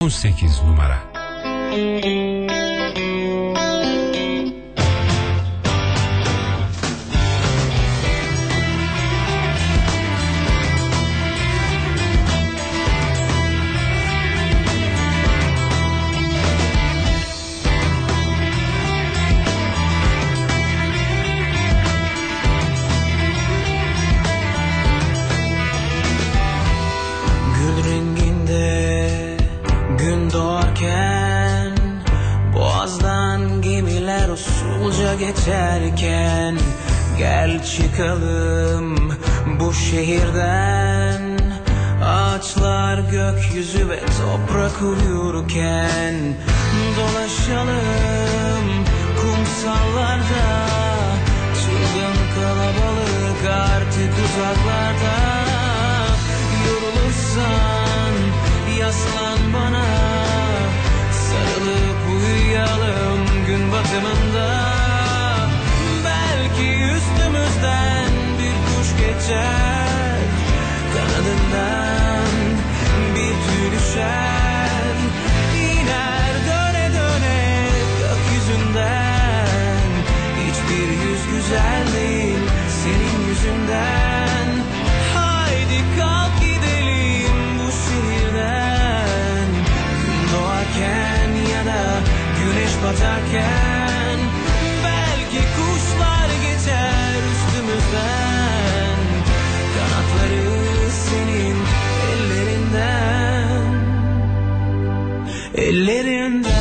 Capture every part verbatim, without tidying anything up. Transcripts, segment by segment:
dokuz sekiz numara. Geçerken gel çıkalım bu şehirden. Ağaçlar gökyüzü ve toprak uyurken dolaşalım kumsallarda. Çılgın kalabalık artık uzaklarda. Yorulursan yaslan bana, sarılıp uyuyalım gün batımında. Üstümüzden bir kuş geçer, kanadından bir tüy düşer, iner döne döne gökyüzünden. Hiçbir yüz güzel değil senin yüzünden. Haydi kalk gidelim bu şehirden. Gün doğarken ya da güneş batarken. Üstümüzden kanatları senin ellerinden, ellerinden.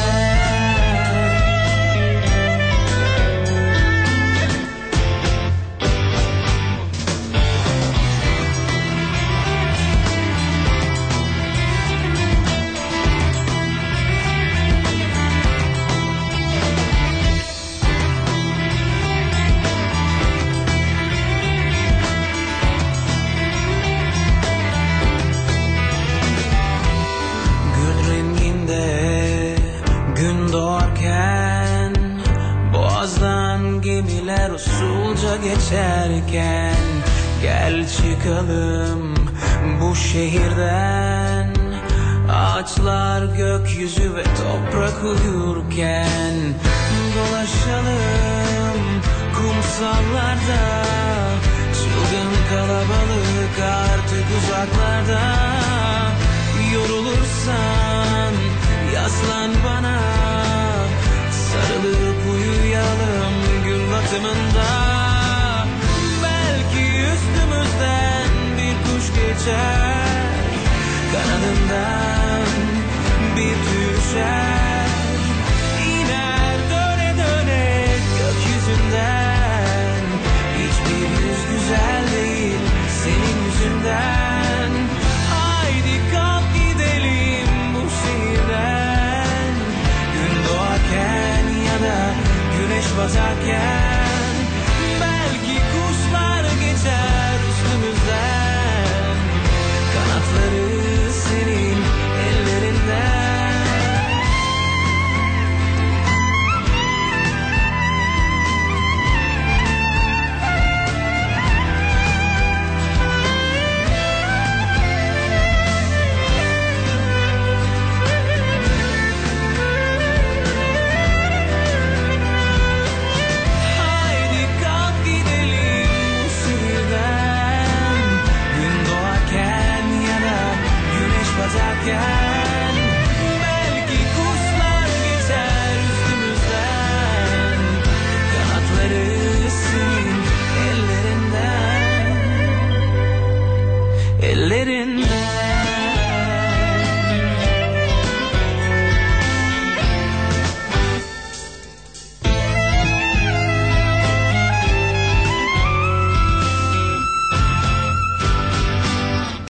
Usulca geçerken gel çıkalım bu şehirden. Ağaçlar gökyüzü ve toprak uyurken dolaşalım kumsallarda. Çılgın kalabalık artık uzaklarda. Yorulursan